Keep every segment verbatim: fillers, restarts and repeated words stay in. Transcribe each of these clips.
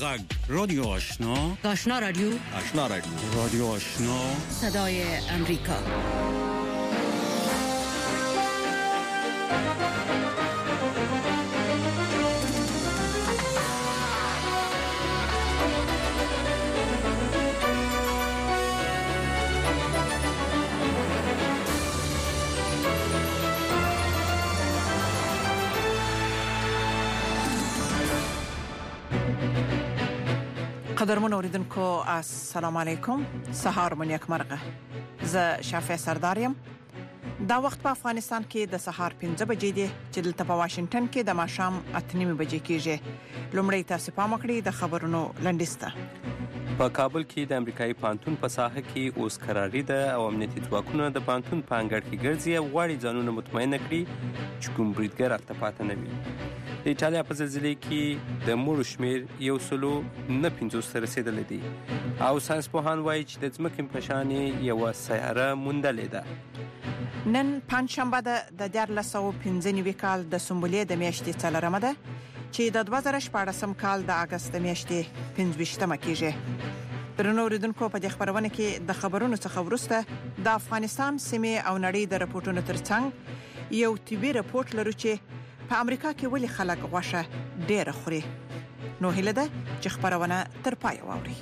غږ رادیو آشنا آشنا رادیو آشنا رادیو رادیو آشنا صدای امریکا. قدرمن اوریدونکو السلام علیکم. سهار مو نیک مرغه. زه شافع سردارم. دا وخت په افغانستان کې د سهار پنځه بجې دي چې دلته په واشنگټن کې د ماښام اته نیمه بجې کېږي. لومړی تاسو پام وکړئ د خبرونو لنډیسته. په کابل کې د امریکایي پانتون په ساحه کې اوس قراری ده او امنیتي ځواکونه د پانتون په انګړ کې ګرځي او غواړي ځانونه مطمئن کړي چې کوم بریدګر هلته پاتې نه وي. د ایټالیا په زلزلې کې د مړو شمیر یو سلو نه پنځوس ته رسېدلی دی او ساینسپوهان وایي چې د ځمکې په شان یوه سیاره موندلې ده. نن پنجشنبه ده د دیارلس سوه پنځه نوي کال د سنبلې د میاشتې څلورمه ده چې د دوه زره شپاړسم کال د اګست د میاشتې پنځه ویشتمه کېږي. درنو اوریدونکو په دې خبرونه کې د خبرونو څخه وروسته د افغانستان سیمې او نړۍ د رپورټونو ترڅنګ یو طبي رپورټ لرو چې په امریکا کې ولې خلک غوښه ډېر خوري. نو هیله ده چې خبرونه تر پای واوري.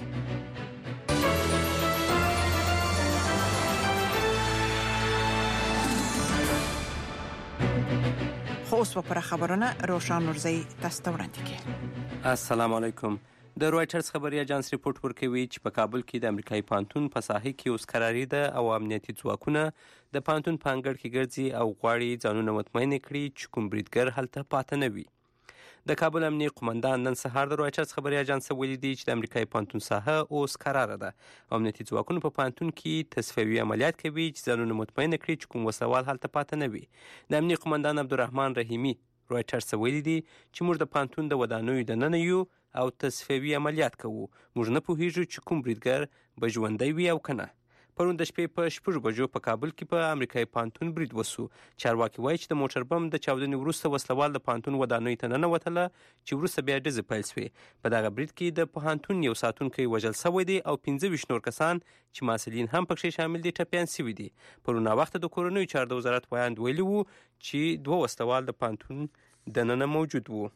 خو اوس په خبرونه روشن نورزی تاسو ته وړاندې کړي. السلام علیکم. د رويټرز خبري اژانس ریپورت ورکوي چې په کابل کې د امریکایي پانتون په ساحه کې اوس قراری ده او امنیتي ځواکونه د پانتون په انګړ کې ګرځي او غواړي ځانونه مطمئن کړي چې کوم بریدګر هلته پاتې نه وي. د کابل امنیي قومندان نن سهار د رويټرز خبري اژانس ویلي دی چې د امریکایي پانتون ساحه اوس قراره ده او امنیتي ځواکونه په پانتون کې تصفیوي عملیات کوي چې ځانونه مطمئن کړي چې کوم وسوال هلته پاتې نه وي. د امنیي قومندان عبدالرحمن رحیمی رويټرز ویلي دی چې موږ د پانتون د ودانیو دننه یو او تصفیوي عملیات کوو. موږ نه پوهیږو چې کوم بریدګر به ژوندی وي او کنه. پرون د شپې په شپږ بجو په کابل کې په امریکایي پانتون برید وسو. چارواکي وایي چې د موټر بم د چاودنې وروسته وسلوال د پانتون ودانیو ته ننوتله چې وروسته بیا ډزې پیل شوې. په دغه برید کې د پوهنتون یو ساتونکی وژل شوی دی او پنځه ویشت نور کسان چې محصلین هم پکې شامل دي ټپیان شوي دي. پرون ناوخته د کورنیو چارو د وزارت وایاند ویلي وو چې دوه وسلوال د پانتون دننه موجود وو.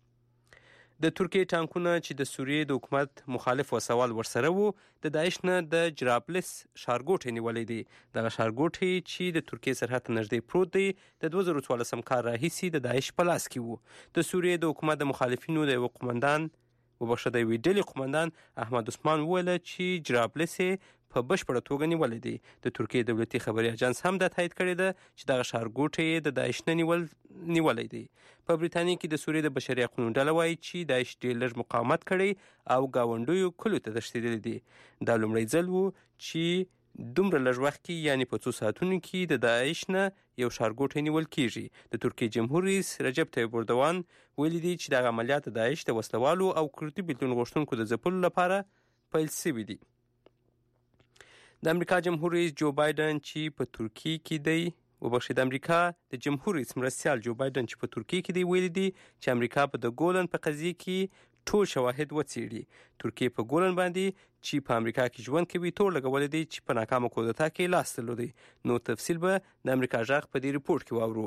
د ترکیې ټانکونه چې د سوریې د حکومت مخالف وسوال ورسره وو د داعش نه د جرابلس ښارګوټی نیولی دی. دغه ښارګوټی چې د ترکیې سرحد ته نږدې پروت دی د دوه زره څوارلسم کال راهیسې د داعش په لاس کې وو. د سوریې د حکومت د مخالفینو د یوه قومندان وبخښه د یوې ډلې قومندان احمد عثمان وویله چې جرابلس په بشپړه توګه نیولې دی. د ترکیې دولتي خبري اژانس هم دا تایید کړی ده چې دغه ښارګوټی د داعش نه نیول نیولی دی. په بریتانیا کې د سوریې د بشري حقونو ډله وایي چې داعش ډېر لږ مقاومت کړی او ګاونډیو کلیو ته تښتېدلی دی. دا لومړی ځل و چې دومره لږ وخت کې یعنې په څو ساعتونو کې د داعش نه یو ښارګوټی نیول کېږي. د ترکیې جمهور رئیس رجب طیب اردوان ویلي دی چې دغه عملیات د داعش د وسلوالو او کردي بېلتون غوښتونکو د ځپلو لپاره پیل شوي دي. د امریکا جمهور رئیس جو بایدن چې په ترکیې کې دی وبخښئ د امریکا د جمهور رئیس مرستیال جو بایدن چې په ترکیې کې دی ویلي دی چې امریکا په د ګولن په قضیه کې ټول شواهد وڅېړي. ترکیې په ګولن باندې چې په امریکا کې ژوند کوي تور لګولی دی چې په ناکامه کودتا کې لاس درلودی. نو تفصیل به د امریکا غږ په دې ریپورټ کې واورو.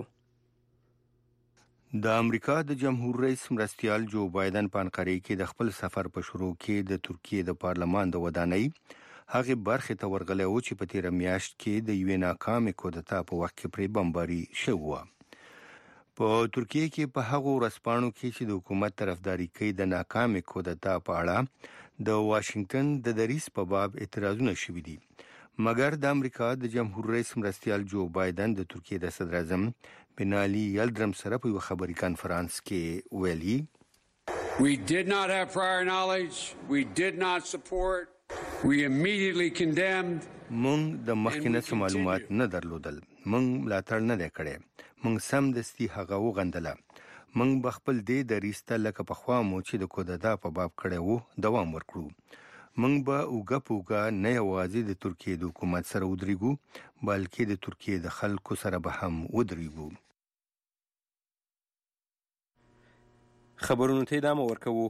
د امریکا د جمهور رئیس مرستیال جو بایدن په انقرې کې د خپل سفر په شروع کې د ترکیې د پارلمان د ودانۍ هغه برخه ته ورغلی و چې په تیر میاشت کې د یوې ناکامې کودتا په وخت کې پرې بمباري شوی و. په ترکیې کې په هغو ورځپاڼو کې چې د حکومت طرفداري کوي د ناکامې کودتا په اړه د واشنگټن د دریځ په باب اعتراضونه شوي دي. مګر د امریکا د جمهور رئیس مرستیال جو بایدن د ترکیې د صدر اعظم بنالي یلدرم سره په یو خبري کانفرنس کې ویلي We did not have prior knowledge. We did not support. We immediately condemned. مونږ د مخکنه څه معلومات نه درلودل. مونږ ملاتړ نه دی کړی. مونږ سمدستي هغه وغندله. مونږ به خپل دې دریځ ته لکه پخوا مو چې د کودتا په باب کړی وو دوام ورکړو. مونږ به اوږه په اوږه نه یوازې د ترکیې د حکومت سره ودرېږو بلکې د ترکیې د خلکو سره به هم ودرېږو. خبرونو ته ادامه ورکوو.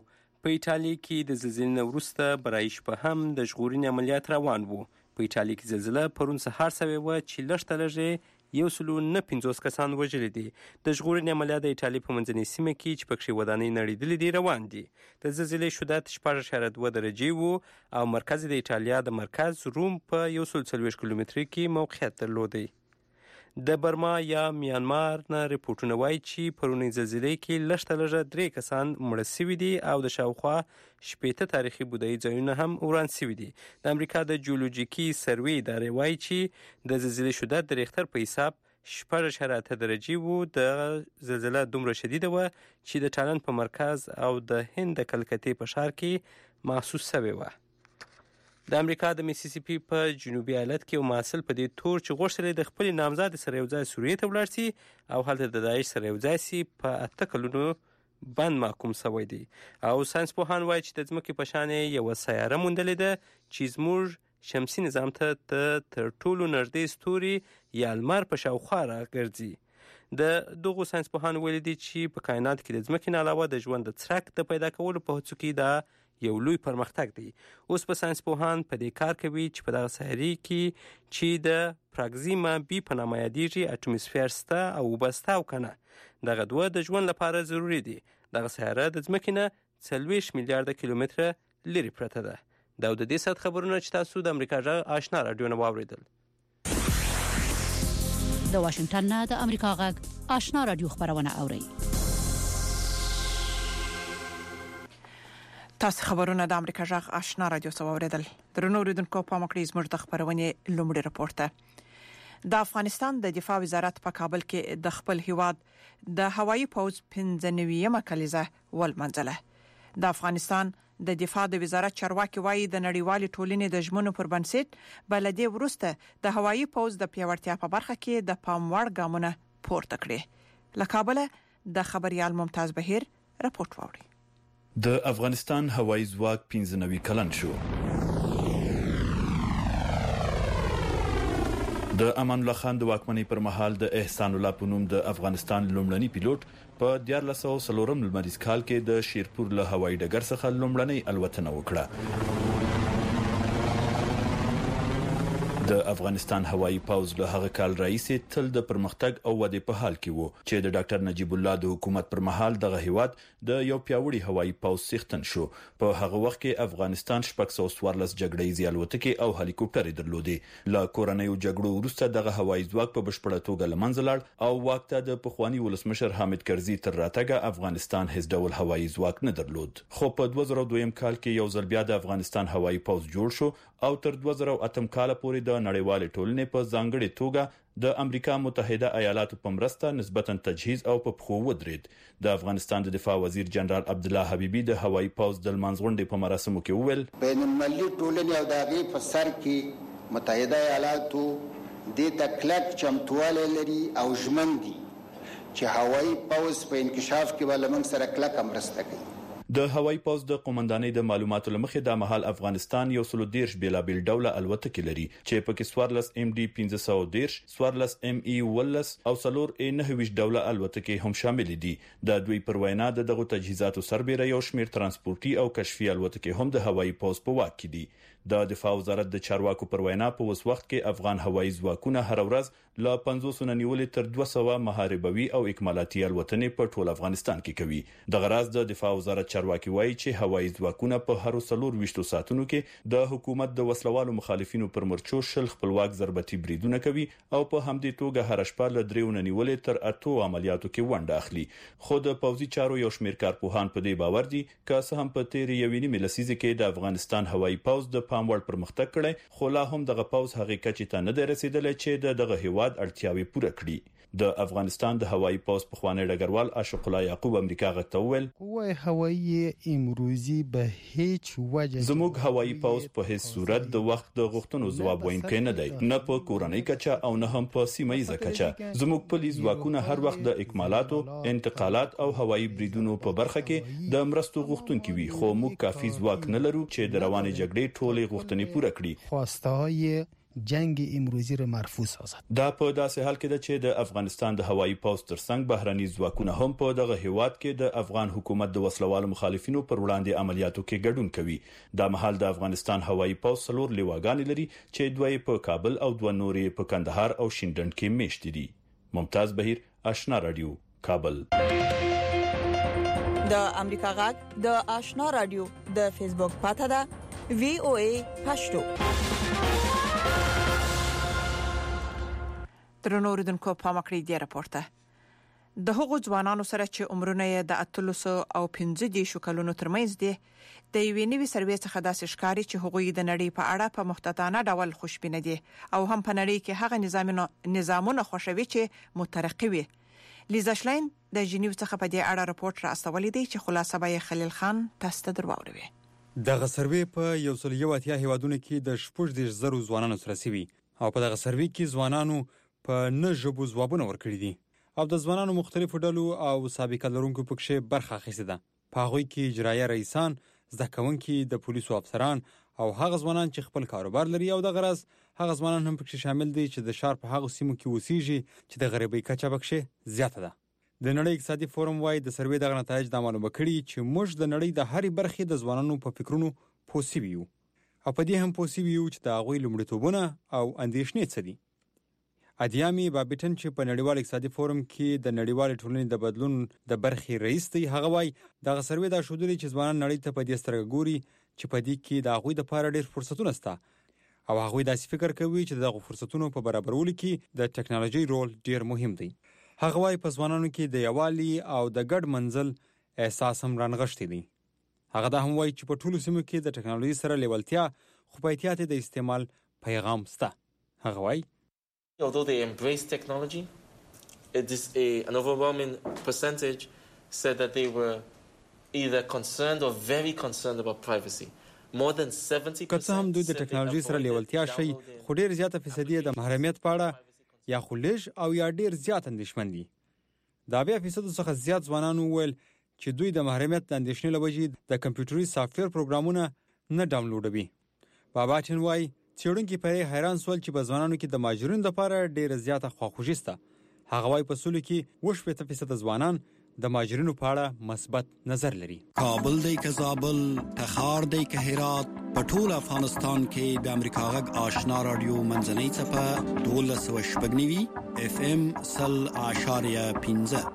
په ایټالیا کې د زلزلې وروسته برای شپه هم د ژغورنې عملیات روان وو. په ایټالیا کې زلزله پرون سهار سوې وه چې لږ تر لږه یو سلو نه پنځوس کسان وژلي دي. د ژغورنې عملیات د ایټالیا په منځنۍ سیمه کې چې پکښې ودانۍ نړېدلې دي روان دي. د زلزلې شدت شپږ اعشاریه دوه درجې وو او مرکز د ایټالیا د مرکز روم په یو سل څلوېښت کیلومترۍ کې موقعیت درلودی. د برما یا میانمار نه ریپورټونه وایي چې پرونۍ زلزلې کې لږ تر لږه درې کسان مړه سوي دي او د شاوخوا شپېته تاریخي بودایي ځایونه هم وران سوي دي. د امریکا د جیولوجیکي سروې ادارې وایي چې د زلزلې شدت د ریختر په حساب شپږ اعشاریه اته درجې وو. د زلزله دومره شدیده وه چې د ټالن په مرکز او د هند د کلکتې په ښار کې محسوس سوې وه. د امریکا د میسیسیپي په جنوبي ایالت کې یو محصل په دې تور چې غوښتل د خپلې نامزادې سره یو ځای سوریې ته ولاړ سي او هلته د داعش سره یو ځای سي په اته کلونو بند محکوم سوی دی. او ساینس پوهان وایي چې د ځمکې په شان یوه سیاره موندلې ده چې زموږ شمسي نظام ته تر ټولو نږدې ستوري یا لمر په شاوخوا راګرځي. د دغو ساینس پوهانو ویلي دي چې په کائنات کې د ځمکې نه علاوه د ژوند د څرک د پیدا کولو په هڅو کې دا یو لوی پرمختګ دی. اوس په ساینس پوهان په دې کار کوي چې په دغه سیارې کې چې د پراکزیما بي په نامه یادیږي اټموسفیر سته او اوبه سته او که نه. دغه دوه د ژوند لپاره ضروري دي. دغه سیاره د ځمکې نه څلوېښت میلیارده کیلومتره لرې پرته ده. دا د دې ساعت خبرونه چې تاسو د امریکا غږ آشنا راډیو نه واورېدل. د واشنگټن نه د امریکا غږ آشنا راډیو خبرونه اورئ. تاسو خبرونه د امریکا غږ آشنا راډیو څخه واوریدل. درنو اوریدونکو په مکړې زموږ د خبرونې لومړی راپور ته. د افغانستان د دفاع وزارت په کابل کې د خپل هیواد د هوایي پوځ پنځه نوي کلیزه ولمنځله. د افغانستان د دفاع د وزارت چارواکي وایي د نړیوال ټولنې د ژمنو پر بنسټ بلدي ورسته د هوایي پوځ د پیاوړتیا په برخه کې د پام وړ ګامونه پورته کړي. له کابل د خبريال ممتاز بهیر راپورټ ووري. د افغانستان هوایي ځواک پنځه نوي کلن شو. د امان الله خان د واکمنۍ پر مهال د احسان الله پونوم د افغانستان لومړنی پیلوټ په دیار لسو سلورم لمریز کال کې د شیرپور له هوایي ډګر څخه لومړنی الوتنه وکړه. د افغانستان هوایي پوځ له هغه کال راهیسې تل د پرمختګ او ودې په حال کې وو چې د ډاکټر نجیب الله د حکومت پر مهال دغه هیواد د یو پیاوړي هوایي پوځ څښتن شو. په هغه وخت کې افغانستان شپږ سوه څوارلس جګړې الوتکې او هلیکوپټرې درلودې. له کورنیو جګړو وروسته دغه هوایي ځواک په بشپړه توګه له منځه لاړ او واک ته د پخوانی ولسمشر حامد کرزي تر راتګه افغانستان هیڅ ډول هوایي ځواک نه درلود. خو په دوه زره دوه کال کې یو ځل بیا د افغانستان هوایي پوځ جوړ شو او تر دوه زره اته کال پورې د نړیوال ټولنې په ځانګړي توګه د امریکا متحده ایالاتو په مرسته نسبتا تجهیز او په پخو ودرید. د افغانستان د دفاع وزیر جنرال عبد الله حبیبی د هوایي پوځ د لمانځغونډې په مراسمو کې وویل بین المللي ټولنې او دغه په سر کې متحده ایالاتو د تکلک چمتواله لري او ژمن دي چې هوایي پوځ په انکشاف کې ولمن سره کلک مرسته کوي. د هوایي پوځ د قومندانۍ د معلوماتو لمخې د مهال افغانستان یو سل دیرش بیلابیل ډوله الوتکې لري چې پکې سوارلس ام ډي پنځه سوه دیرش، سوارلس ام ای ولس او څلور ای نهه ویشت ډوله الوتکې هم شامل دي. د دوی پر وینا د دغه تجهیزاتو سربېره یو شمېر ترانسپورتي او کشفي الوتکې هم د هوایي پوځ په واک کې دي. د دفاع وزارت د چارواکو پر وینا په اوس وخت کې افغان هوایي ځواکونه هر ورځ له پنځوس نه نیولې تر دوه سوه محاربوي او اکمالاتي الوتنې په ټول افغانستان کې کوي. د غراز د دفاع وزارت چارواکي وایي چې هوایي ځواکونه په هر څلور ویشتو ساعتونو کې د حکومت د وسلوالو مخالفینو پر مرچو شل خپلواک ضربتي بریدونه کوي او په همدې توګه هر شپه له دریو نه نیولې تر اتو عملیاتو کې ونډه اخلي. خو د پوځي چارو یو شمېر کارپوهان په دې باور دي چې څه هم په تیر یوې نیمې لسیزې کې د افغانستان هوایي پوځ د پام وړ پرمختګ کړی خو لا هم دغه پوځ هغه کچې ته نه دی رسیدلی چې دغه هیواد اړتیاوې پوره کړي. د افغانستان د هوایي پوځ پخوانی ډګروال عاشق الله یعقوب امریکا غږ ته وویل قوه هوایي امروزی به هیڅ وجه زموږ هوایي پوځ په هیڅ صورت د وخت د غوښتنو ځواب ویونکی نه دی، نه په کورنۍ کچه او نه هم په سیمه ییزه کچه. زموږ پولیس ځواکونه هر وخت د اکمالاتو، انتقالات او هوایي بریدونو په برخه کې د مرستو غوښتونکي وي، خو موږ کافي ځواک نه لرو چې د روانې جګړې ټولې غوښتنې پوره کړي. خواستهای جنگ امروزی را مرفوع سازد. دا په داسې حال کې ده چې د افغانستان د هوایي پوځ ترڅنګ بهرني ځواکونه هم په دغه هیواد کې د افغان حکومت د وسلوالو مخالفینو پر وړاندې عملیاتو کې ګډون کوي. دا مهال د افغانستان هوایي پوځ څلور لیواګانې لري چې دوی په کابل او دوه نورې په کندهار او شینډنډ کې میشت دي. ممتاز بهیر، آشنا رادیو، کابل. د امریکا غږ د آشنا رادیو د فیسبوک پاڼه ده وی او ای پښتو. درنو اوریدونکو په مکړی دی راپورته د هغو ځوانانو سره چې عمرونه یې د اتلس او پنځه دیشو کلونو ترمنځ دي د یوې نوې سروې څخه داسې ښکاري چې هغوی د نړۍ په اړه په محتاطانه ډول خوشبینه دي او هم په نړۍ کې هغه نظامونه نظامونه خوشوي چې مترقي وي. لیزا شلاین د جنیو څخه په دې اړه راپورټ را استولې دی چې خلاصه به خلیل خان تاسو ته درواوروي. دغه سروې په یو سل یو اتیا هیوادونو کې د شپږ دیش زرو ځوانانو سره سوي او په دغه سروې کې ځوانانو په نه ژبو ځوابونه ورکړي دي او د ځوانانو مختلفو ډلو او سابقه لرونکو پکې برخه اخیستې ده. په هغوی کې اجرایه رئیسان، زده کوونکي، د پولیسو افسران او هغه ځوانان چې خپل کاروبار لري او د غرض هغه ځوانان هم پکې شامل دي چې د شهر په هغه سیمو کې اوسېږي چې د غریبۍ کچه پکې زیاته ده. د نړۍ اقتصادي فورم وايي د سروې دغه نتایج دا معلومه کړي چې موږ د نړۍ د هرې برخې د ځوانانو په فکرونو پوسیو یو او په دې هم پوسیو یو چې د هغوی لومړیتوبونه او اندېښنې څه دي. ادیامي بابټن چې په نړیوال اقتصادي فورم کې د نړیوال ټولنې د بدلون د برخې رئیس دی، هغه وايي دغه سروې دا ښودلي چې ځوانان نړۍ ته په دې سترګه ګوري چې په دې کې د هغوی لپاره ډېر فرصتونه شته او هغوی داسې فکر کوي چې دغه فرصتونو په برابرولو کې د ټکنالوژي رول ډېر مهم دی. هغه وايي په ځوانانو کې د یووالي او د ګډ منزل احساس هم رانغښتی دی. هغه دا هم وايي چې په ټولو سیمو کې د ټکنالوژي سره لیوالتیا خو په احتیاط د استعمال پیغام شته. هغه وايي although they embrace technology, it is a, an overwhelming percentage said that they were either concerned or very concerned about privacy. More than seventy percent که هم دوی د ټکنالوژي سره لیوالتیا شي خو ډېر زیاته فیصدي د محرمیت په اړه یا خو لږ او یا ډېر زیات اندېښمن دي. دا بیا فیصدو څخه زیات ځوانانو وویل چې دوی د محرمیت د اندېښنې له وجې د کمپیوټري سافټویر پروګرامونه نه ډاونلوډوي. باباچن وايي څېړونکي پرې حیران سول چې په ځوانانو کې د مهاجرینو لپاره ډېره زیاته خواخوږي شته. هغه وايي په سلو کې اووه شپېته فیصده ځوانان د مهاجرینو په اړه مثبت نظر لري. کابل دی که زابل، تخار دی که هرات، په ټول افغانستان کې د امریکا غږ آشنا رادیو منځنۍ څپه دولس سوه شپږ نوي اف ام سل اعشاریه پنځه.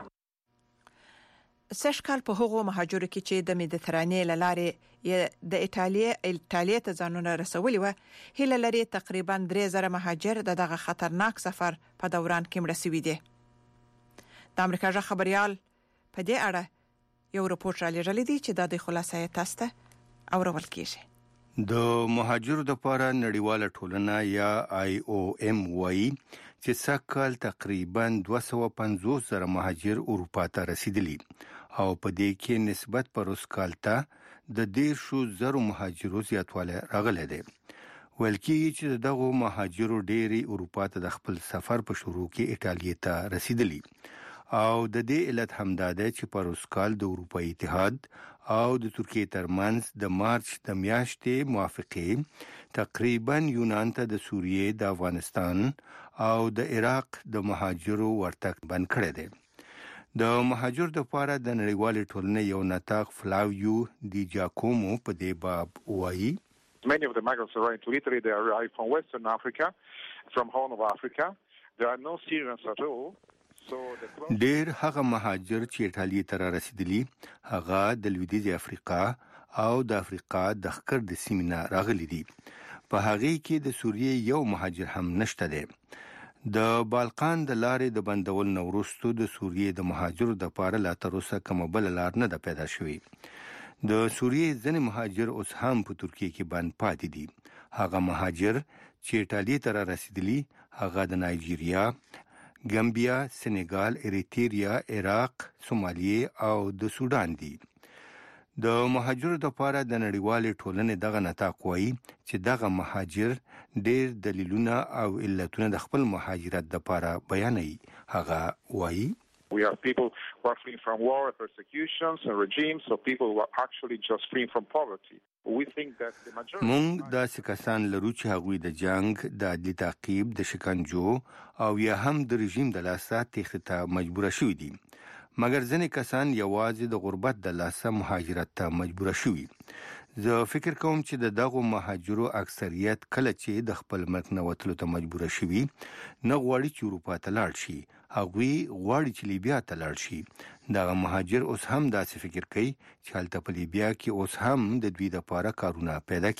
سږ کال په هغو مهاجرو کې چې د مدیترانې له لارې د ایټالیا ایټالیا ته ځانونه رسولي وو، هیله لري تقریبا درې زره مهاجر د دغه خطرناک سفر په دوران کې مړه شوي دي. د امریکا ژغ خبريال په دې اړه یو راپورټ را لېږلی دی چې د دې خلاصه یې تاسو ته اورول کیږي. د مهاجرو لپاره نړیواله ټولنه یا آی او ام وايي چې سکهال تقریبا دوه سوه پنځوس زره مهاجر اروپا ته رسیدلی او په دې کې نسبت پر اوس کال ته د دیرشو زرو مهاجرو زیاتوالی راغلی دی. ویل کېږي چې دغه مهاجرو ډېری اروپا ته د خپل سفر په شروع کې ایټالیا ته رسیدلی او د دې علت همدا ده چې پر اوس کال د اروپایي اتحاد او د ترکیې ترمنځ د مارچ د میاشتې موافقې تقریبا یونان ته د سوریې، د افغانستان او د عراق د مهاجرو ورتګ بند کړی دی. د مهاجرو لپاره د نړیوالې ټولنې یو ناطق فلاویو دی جاکومو په دې باب وایي Many of the migrants arrive to Italy. They arrive from Western Africa, from Horn of Africa. There are no Syrians at all. ډېر هغه مهاجر چې ایټالیا ته را رسیدلی هغه د لویدیځ افریقا او د افریقا د ښکر د سیمې نه راغلي دي. په هغه کې د سوریې یو مهاجر هم نشته دی. د بالقان د لارې د بندول نه وروسته د سوریې د مهاجرو لپاره لا تر اوسه کومه بل لار نه ده پیدا شوې. د سوریې ځینې مهاجر اوس هم په ترکیه کې بند پاتې دي. هغه مهاجر چې ایټالیا ته را رسیدلی هغه د نایجیریا، ګامبیا، سنگال، اریتریا، عراق، سومالیه او د سودان دي. د مهاجرو لپاره د نړیوالې ټولنې دغه نطاق وایي چې دغه مهاجر ډېر دلیلونه او علتونه د خپل مهاجرت لپاره بیانوي. هغه وایي We have people who are fleeing from war, persecutions and regimes, so people who are actually just fleeing from poverty. We think that the majority مونږ داسې کسان لرو چې هغوی د جنگ، د عدلي تعقیب، د شکنجو او یا هم د رژیم د لاسه تېښتې ته مجبوره شوي دي. مګر ځینې کسان یوازې د غربت د لاسه مهاجرت ته مجبوره شوي. زه فکر کوم چې د دغو مهاجرو اکثریت کله چې د خپل ملک نه وتلو ته مجبوره شوي نه غواړي چې اروپا ته لاړ شي، هغوی غواړي چې لیبیا ته لاړ شي. دغه مهاجر اوس هم داسې فکر کوي چې هلته په لیبیا کې اوس هم د دوی دپاره کارونه پیدا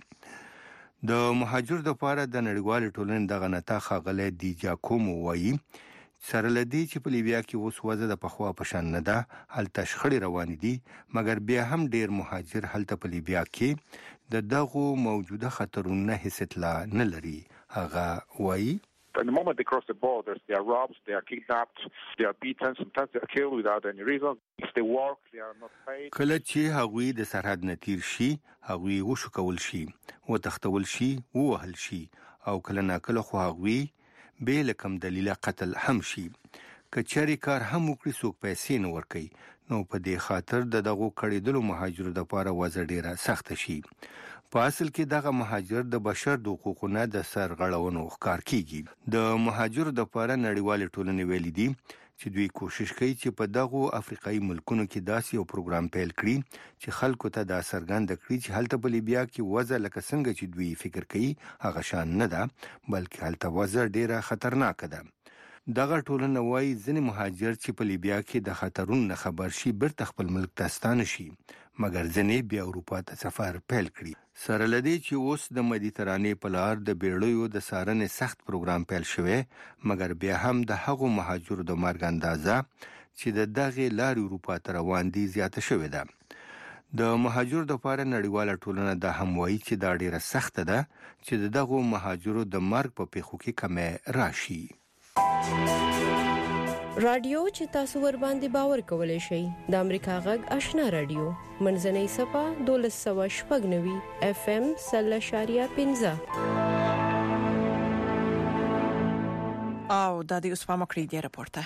کیږي. د مهاجر دپاره د نړیوالې ټولنې دغه نتاق ښاغلی دی جاکومو وایي سره له دې چې په لیبیا کې اوس وضع د پخوا په شان نه ده، هلته شخړې روانې دي، مګر بیا هم ډیر مهاجر هلته په لیبیا کې د دغو موجوده خطرونو نه هیڅ اطلاع نه لري. هغه وایي At the moment they cross the borders, they are robbed, they are kidnapped, they are beaten, sometimes they are killed without any reason. If they work, they are not paid. کله چې هغوی د سرحد نه تیر شي، هغوی وشکول شي، وتښتول شي، ووهل شي او کله ناکله خو هغوی بې له کوم دلیله قتل هم شي. که چېرې کار هم وکړي څوک پیسې نه ورکوي، نو په دې خاطر د دغو کړېدلو مهاجرو دپاره وضع ډېره سخته شي. په اصل کې دغه مهاجر د بشر د حقوقو نه د سرغړونو ښکار کیږي. د مهاجرو دپاره نړیوالې ټولنې ویلي دي چې دوی کوشش کوي چې په دغو افریقایي ملکونو کې داسې یو پروګرام پیل کړي چې خلکو ته دا څرګنده کړي چې هلته په لیبیا کې وضع لکه څنګه چې دوی فکر کوي هغه شان نه ده، بلکې هلته وضع ډیره خطرناکه ده. دغه ټولنه وایي ځینې مهاجر چې په لیبیا کې د خطرونو نه خبر شي بیرته خپل ملک ته ستانه شي، مګر ځینې بیا اروپا ته سفر پیل کړي. سره له دې چې اوس د مدیترانې په لار د بیړیو د څارنې سخت پروګرام پیل شوی، مګر بیا هم د هغو مهاجرو د مرګ اندازه چې د دغې لارې اروپا ته روان دي زیاته شوې ده. د مهاجرو دپاره نړیواله ټولنه دا هم وایي چې دا ډیره سخته ده چې د دغو مهاجرو د مرګ په پیښو کې کمی راشي. رادیو چې تاسو ور باندې باور کولای شئ د امریکا غږ آشنا رادیو منځنۍ صفه دولس سوه شپږ نوي اف ام سل اشاریه پنځه او د دې اوس په مکړې دی راپورته.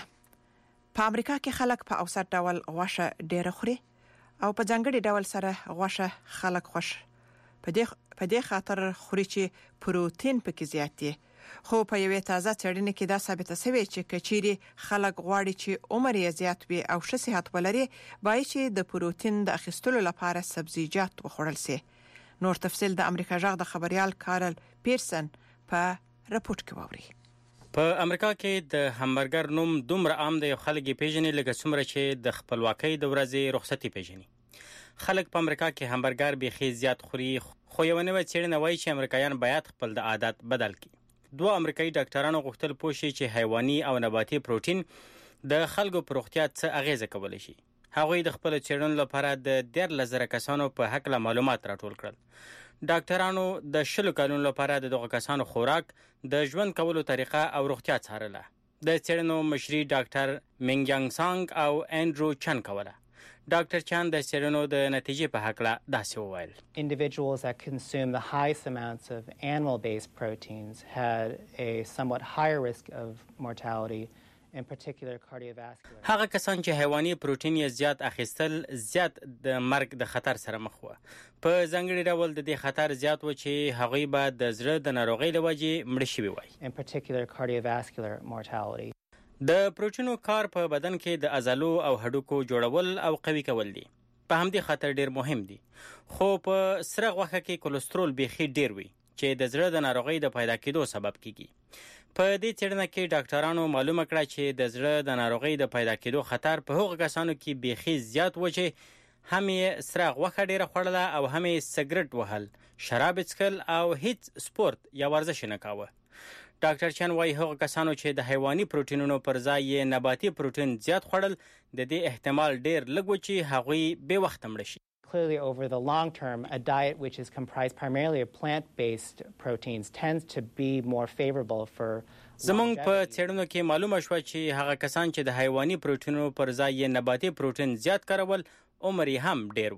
په امریکا کې خلک په اوسط ډول غوښه ډېر خوري او په ځانګړي ډول سره غوښه خلک خوش په دې په دې خاطر خوري چې پروتین پکې زیات دی. خو په یوې تازه څېړنې کې دا ثابته شوې چې کچيري خلک غواړي چې عمر یې زیات وي او ښه صحت ولري، باید چې د پروتین د اخیستلو لپاره سبزیجات وخوړل شي. نور تفصیل د امریکا جغ د خبريال کارل پیرسن په راپورټ کې ووري. په امریکا کې د همبرګر نوم دومره عام دی خلک پیژنې لکه څومره چې د خپلواکۍ د ورځې رخصتي پیژني. خلک په امریکا کې همبرګر بيخي زیات خوري، خو یو نوې څېړنه وایي چې امریکایان باید خپل د عادت بدل کړي. دوه امریکایي ډاکټرانو غوښتل پوه شي چې حیواني او نباتي پروتین د خلکو پر روغتیا څه اغیزه کولی شي. هغوی د خپل څېړنو لپاره د دیارلس زره کسانو په هکله معلومات راټول کړل. ډاکټرانو د شلو کلونو لپاره د دغه کسانو خوراک، د ژوند کولو طریقه او روغتیا څارله. د څېړنو مشري ډاکټر مینګ سانګ او انډرو چن کوله. ډاکټر چان د څېړنو د نتیجې په هکله داسې وویل. Individuals that consume the highest amounts of animal-based proteins had a somewhat higher risk of mortality, in particular cardiovascular. هغه کسان چې حیواني پروتین یې زیات اخیستل زیات د مرګ د خطر سره مخ وو. په ځانګړي ډول د دې خطر زیات و چې هغوی به د زړه د ناروغۍ له وجې مړه شوي وای. In particular cardiovascular mortality. د پروتینو کار په بدن کې د عضلو او هډوکو جوړول او قوي کول دي. په همدې خاطر ډیر مهم دي. خو په سره غوښه کې کولېسترول بيخي ډیر وي چې د زړه د ناروغۍ د پیدا کېدو سبب کیږي. په دې څېړنه کې ډاکټرانو معلومه کړه چې د زړه د ناروغۍ د پیدا کېدو خطر په هغو کسانو کې بيخي زیات و چې هم یې سره غوښه ډیره خوړله او هم یې سګرټ وهل، شراب څښل او هیڅ سپورت یا ورزش نه کاوه. ډاکټر چن وايي هغه کسانو چې د حیواني پروتینونو پر ځای یې نباتي پروتین زیات خوړل د دې احتمال ډیر لږ و چې هغوی بې وخته مړه شي. Clearly over the long term, a diet which is comprised primarily of plant-based proteins tends to be more favorable for زمونږ په څېړنو کې معلومه شوه چې هغه کسان چې د حیواني پروتینونو پر ځای یې نباتي پروتین زیات کارول عمر یې هم ډیر و.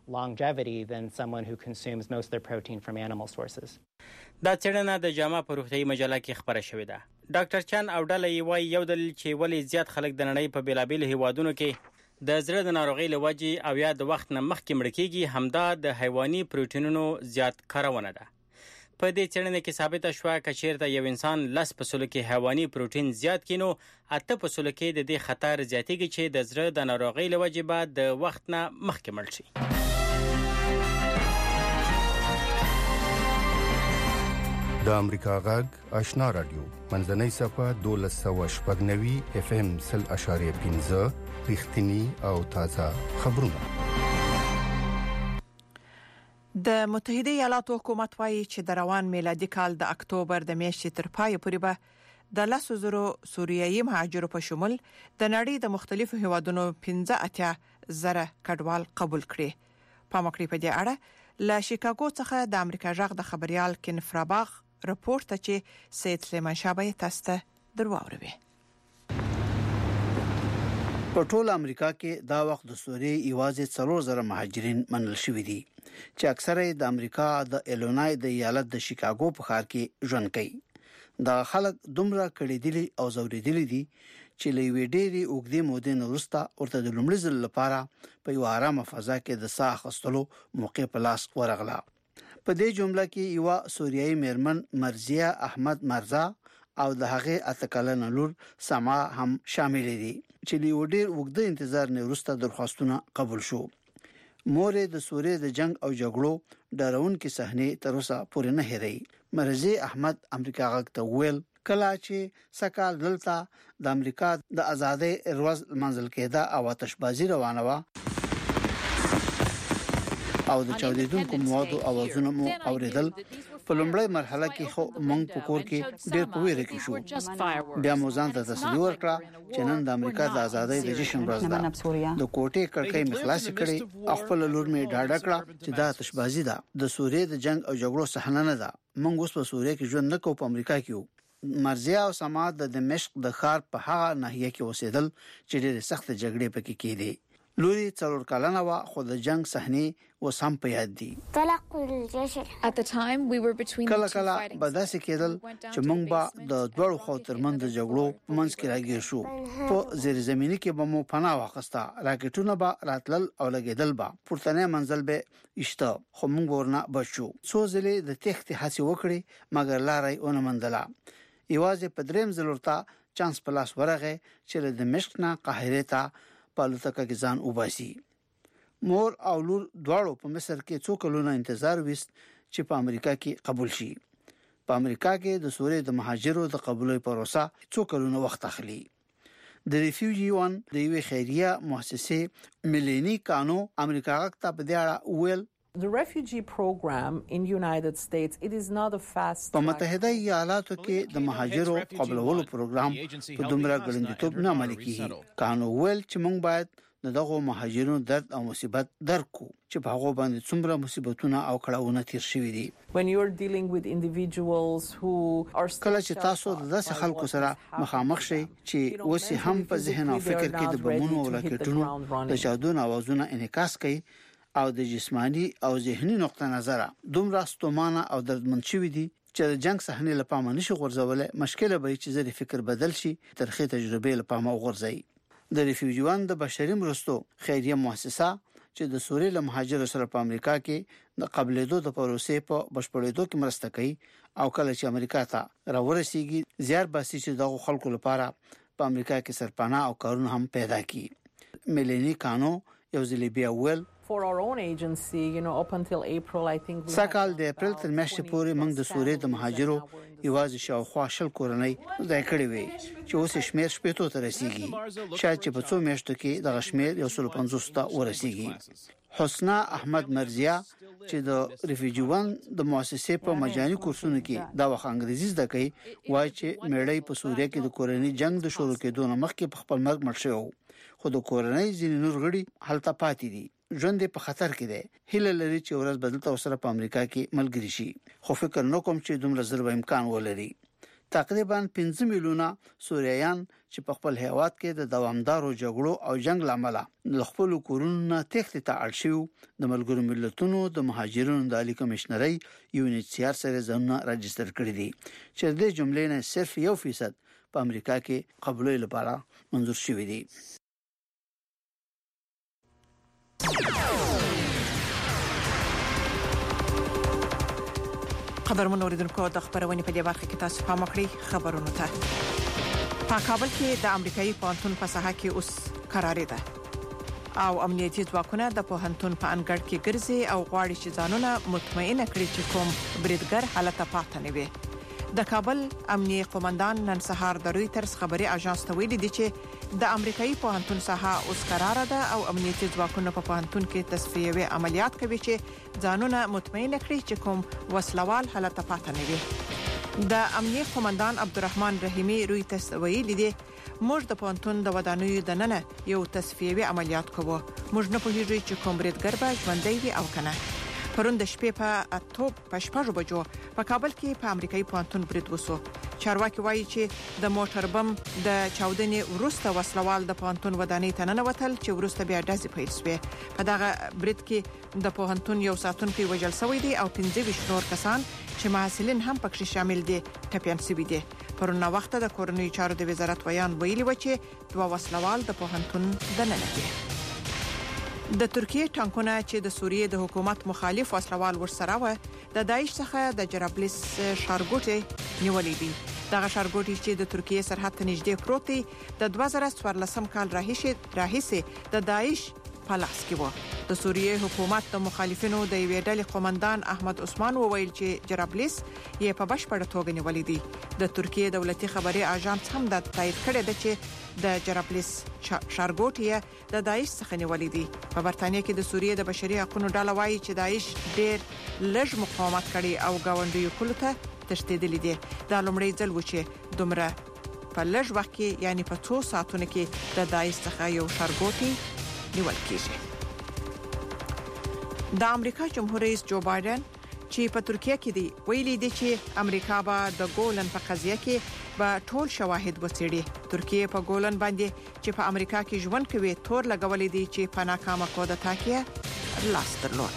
longevity than someone who consumes most of their protein from animal sources. دا څېړنه د جامع په روغتیايي مجله کې خبره شوې ده. ډاکټر چان او ډله یې وایي یو دلیل چې ولې زیات خلک د نړۍ په بېلابېلو هیوادونو کې د زړه د ناروغۍ له وجې او یا د وخت نه مخکې مړه کېږي همدا د حیواني پروټینونو زیات کارونه ده. په دې څېړنه کې ثابته شوه که چېرته یو انسان لس په سلو کې حیواني پروټین زیات کړي نو اته په سلو کې د دې خطر زیاتېږي چې د زړه د ناروغۍ له وجې به د وخت نه مخکې مړ شي. د امریکا غږ آشنا رادیو منځنۍ صفه دولس سوه شپږ نوي اف ام سل اشاریه پنځه رښتینی او تازه خبرونه. د متحده ایالاتو حکومت وايي چې د روان میلادي کال د اکتوبر د میاشتې تر پای پورې به د لسو زرو سوریایي مهاجرو په شمول د نړۍ د مختلفو هیوادونو پنځه اتیا زره کډوال قبول کړي. په مکړی په دې اړه له شیکاګو څخه د امریکا غږ د خبريال کین فراباغ رپورت ته چې سید سلیمان شابه تاسو ته درواوروي. په ټول امریکا کې دا وخت د سوریې ایوازې څلور زره مهاجرین منل شوي دي چې اکثره د امریکا د ایلونای د ایالت د شیکاګو په ښار کې ژوند کوي. دا خلک دومره کړيدلي او زوریدلي دي چې لوي ډېری اوګدې مودې نه وروسته ورته د لومړي ځل لپاره په یو آرامه فضا کې د ساه اخیستلو موقع په لاس ورغله. په دې جمله کې یو سوریایي میرمن مرزیه احمد مرزا او د هغه اتکلن لور سما هم شامل دي چې له ډېر وګړي انتظار نه وروسته درخواستونه قبول شو. مورې د سوریې د جنگ او جګړو ډارونکې صحنې تر اوسه پورې نه هېري. مرزیه احمد امریکا غږ ته ویل کله چې سکال دلته د امریکا د ازادۍ روز منځل کېده او آتشبازي روانه و او د چاودیدونکو موادو اوازونه مو اوریدل. په لومړی مرحله کې خو مونږ په کور کې ډېر په ویره کې شو. بیا مو ځان ته تسلی ورکړه چې نن د امریکا د ازادۍ د جشن ورځ ده. د کوټې کړکۍ مې خلاصې کړې او خپل لور مې ډاډه کړه چې دا آتشبازي ده. د سوریې د جنگ او جګړو صحنه نه ده. مونږ اوس په سوریې کې ژوند نه کوو، په امریکا کې یو. مرزیه او سما د دمشق د ښار په هغه ناحیه کې اوسېدل چې ډېر سخت جګړې پکې کېدې. لوري څلور کلنه وا خو د جنگ صحنې وسم په یاد دي. کله کله به داسې کېدل چې موږ به د دوړو خو ترمن د جګړو منځ کې راګیر شو. په زیر زمینی کې به مو پناه واخسته، راکټونه به راتلل او لګیدل به پورتنه منزل به اشته، خو موږ ورنه بچو. څو ځلې د تخت هڅه وکړي مګر لارې ونه مندله. ایوازې په دریم ځل ورته چانس پلاس ورغه چې د دمشق نه قاهره ته پالوتکه کې ځان وباسي. مور او لور دواړو په مصر کې څو کلونه انتظار وست چې په امریکا کې قبول شي. په امریکا کې د سوریې د مهاجرو د قبولۍ پروسه څو کلونه وخت اخلي. د ریفیوجی وان د یوې خیریه مؤسسه ملینی کانو امریکا ته په دې اړه ویل The refugee program in United States it is not a fast. په متحده ایالاتو کې د مهاجرو قبولولو پروګرام په دومره ګړندیتوب نه عملي کیږي. کانو ویل چې موږ باید دغه مهاجرونو درد او مصیبت درک کو چې په هغه باندې څومره مصیبتونه او کړهونه تیر شوي دي. When you're dealing with individuals who are کله چې تاسو د داسې خلکو سره مخامخ شئ چې اوس هم په ذهن او فکر کې د بمونو او راکټونو د جادو اوازونه انعکاس کوي او د جسمانی او ذهني نقطه نظر دومره ستومانه او دردمن شوي دي چې د جنگ صحنې لپاره نشي غورځول. مشکله به چې زری فکر بدل شي، ترخی تجربه لپاره غورځي. د ریفیوجیوان د بشري مرستو خیریه مؤسسه چې د سوریې له مهاجرو سره په امریکا کې د قبلېدو د پروسې په بشپړېدو کې مرسته کوي او کله چې امریکا ته راورسیږي زیار باسي چې دغه خلکو لپاره په امریکا کې سرپناه او کارونه هم پیدا کړي. ملینی کانو یو ځل بیا ویل for our own agency, you know, up until April, I think we سکال د اپریل تر میاشتې پورې موږ د سوریې د مهاجرو یوازې شاوخوا شل کورنۍ ځای کړې وي چې اوس شمیر شپږ ته رسیدي. شاید چې په څو میاشتو کې د شمیر یو سل پنځوس ته ورسیږي. حسنا احمد مرزیه چې د ریفیوجیوان د مؤسسې په مجاني کورسونو کې دا وخت انګریزي زده کوي وایي چې میړی په سوریه کې د کورنۍ جنگ د شروع کېدو نه مخکې په خپل مرګ مړ شو، خو د کورنۍ ځینې نور غړي هلته پاتې دي. ژوند په خطر کې دی. هیله لري چې ورځ بدلته وسره په امریکا کې ملګری شي، خو فکر نکوم چې دومره زر به امکان ولري. تقریبا پنځه میلیونه سوریایان چې په خپل هیواد کې د دوامدارو جګړو او جنگ لامل له خپل کورونو تخته ته اړ شو د ملګرو ملتونو د مهاجرینو د عالی کمشنري یو ان ایچ سی آر سره ځانونه راجستر کړی دي چې د جملې نه صرف یو فیصد په امریکا کې قبولې لپاره منظور شوی دي. خبرونه اوریدونکو د خبرونې په دې برخه کې تاسو پام وکړئ. خبرونه ته په کابل کې د امریکایي پوهنتون په ساحه کې اوس قرارې ده او امنیتي ځواکونه د پوهنتون په انګړ کې ګرځي او غواړي چې ځانونه مطمئنه کړي چې کوم بریدګر حالت پاتې نه وي. د کابل امنیي قومندان نن سهار د رويټرز خبري اژانس ته ویلي دي چې د امریکایي پوهنتون ساحه اوس قرار ده او امنیتي ځواکونه په پوهنتون کې تصفیوي عملیات کوي چې ځانونه مطمئنه کړي چې کوم وسلوال حالت پاتې نه وي. د امنیي قومندان عبدالرحمن رحیمی رويټرز ویلي دي موږ د پوهنتون د ودانیو د ننه یو تصفیوي عملیات کوو. موږ نه پوهیږو چې کوم بریدګر به ژوندۍ وي او کنه. پرون د شپې په اته په شپږ بجو په کابل کې په امریکایي پوهنتون برید وسو. چارواکي وایي چې د موټر بم د چاودنې وروسته وسلوال د پوهنتون ودانۍ ته ننوتل چې وروسته بیا ډزې پیل شوې. په دغه برید کې د پوهنتون یو ساتونکی وژل شوی دی او پنځه ویشت نور کسان چې محصلین هم پکې شامل دي ټپيان شوي دي. پرون وخت د کورنۍ چارو د وزارت ویان ویلي و چې دوه وسلوال د پوهنتون دننه دي. د ترکیه ټانکونه چې د سوریې د حکومت مخالف وسلوال ورسره و د داعش څخه د جرابلس ښارګوټي نیولې دي. دغه ښارګوټي چې د ترکیه سرحد ته نږدې پروت دی د دوه زره څوارلسم کال راهیسې راهیسې د داعش په لاس کې و. د سوریې حکومت د مخالفینو د یوې ډلې قومندان احمد عثمان وویل چې جرابلس یې په بشپړه توګه نیولې دي. د ترکیه دولتي خبري اژانس هم د تایید کړی دی چې د جرابلس ښارګوټي د داعش څخه نیولې دي. په برتانیې کې د سوریې د بشري حقوقو ډله وايي چې داعش ډېر لږ مقاومت کړي او گاونډیو کلو ته تښتېدلې دي. دا لومړی ځل و چې دومره په لږ وخت کې یعنی په څو ساعتونو کې د داعش څخه یو ښارګوټي نیول کیږي. د امریکا جمهور رئیس جو بایدن چې په ترکیه کې دی ویلي دی چې امریکا به د ګولن په قضیه کې به ټول شواهد وڅېړي. ترکیه په ګولن باندې چې په امریکا کې ژوند کوي تور لګولې دي چې په ناکامه کودتا کې لاس درلود.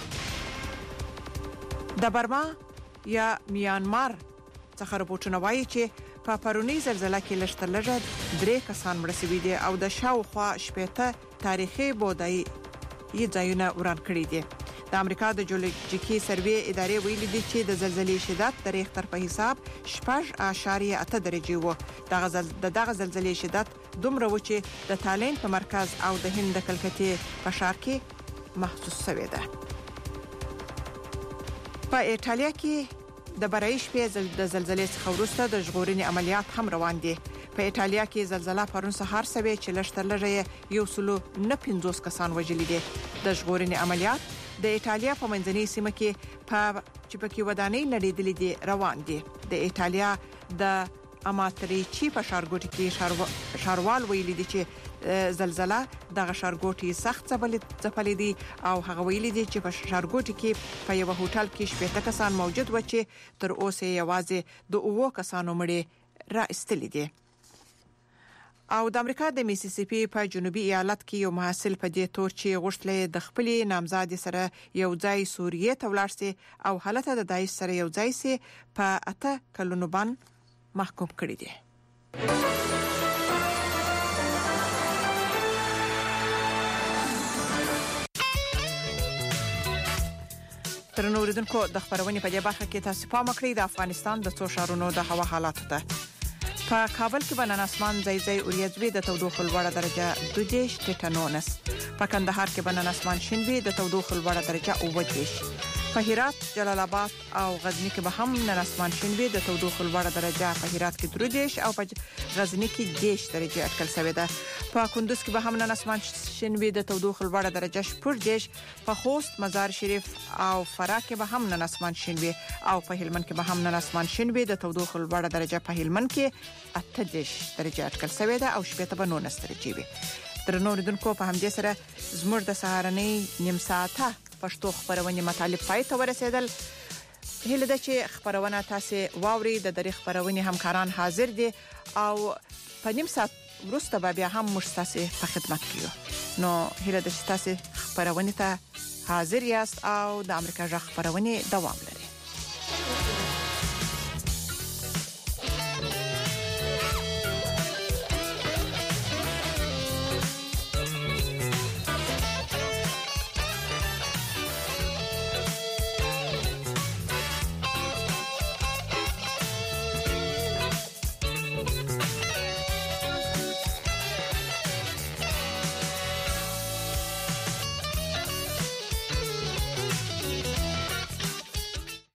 د برما یا میانمار څخه راپورټونه وایي چې په پرونی زلزلہ کې لږ تر لږه درې کسان مړ شوي دي او د شاوخوا شپږ تاریخي بودایي ځایونه وران کړي دي. د امریکا د جیولوجیکي سروې ادارې ویلي دي چې د زلزلې شدت د ریختر په حساب شپږ اعشاریه اته درجه وو. دغه زل د دغه زلزلې شدت دومره و چې د تالین په مرکز او د هند د کلکتې په ښار کې محسوس شوی ده. په ایټالیا کې د برای شپې د زلزلې څخه وروسته د ژغورنې عملیات هم روان دي. په ایټالیا کې زلزلہ پرون سهار سوي چې لږ تر لږه یو سلو نه پنځوس کسان وژلي دي. د ژغورنې عملیات د ایټالیا په منځنۍ سیمه کې په چې پکې ودانۍ نړیدلې دي روان دي. د ایټالیا د اماتریچی په ښارګوټي کې ښاروال ویلي دي چې زلزلہ دغه ښارګوټي سخت ځپلې دي او هغه ویلي دي چې په ښارګوټي کې په یو هوټل کې شپږ کسان موجود و چې تر اوسه یوازې د اوو کسانو مړي را ایستلې دي. او د امریکا د میسیسیپي په جنوبي ایالت کې یو محصل په دې تور چې غوښتلې د خپلې نامزادې سره یو ځای سوریې ته ولاړ شي او حالت د داعش سره یو ځای شي په اته کلونو باندې محکوم کړی دی. تر نو ورېدونکو د خبرونې په دې برخه کې تاسو پام وکړئ د افغانستان د څو ښارونو د هوا حالات ته. په کابل کې بنن اسمان ځای ځای اوریځوي د تودوخه لوړه درجه دوه دیش ټیټانونس. په کندهار کې بنن اسمان شینوي د تودوخه لوړه درجه اووه دیش. په هرات، جلال آباد او غزنی کې به هم نن اسمان شینوي د تودوخه لوړه درجه په هرات کې درې دیش او په غزنی کې دیش درجه اټکل شوې ده. په کندوز کې به هم نن اسمان شینوي د تودوخه لوړه درجه شپږ دیش. په خوست، مزار شریف او فراه کې به هم نن اسمان شینوي او په هلمند کې به هم نن اسمان شینوي د تودوخه لوړه درجه په هلمند کې اته دیش درجه اټکل شوې ده او شپږ به نولس درجه وي. درنو ردوونکو په همدې سره زموږ د سهارنۍ نیم ساعته پښتو خبرونه مطالب پای ته ورسېدل. هله د چې خبرونه تاسو واوري د درې خبرونه همکاران حاضر دي او په نیم ساعت وروسته به بیا هم موږ تاسو په خدمت کې یو. نو هله د تاسو خبرونه ته حاضر یاست او د امریکا ژغ خبرونه دوام لري.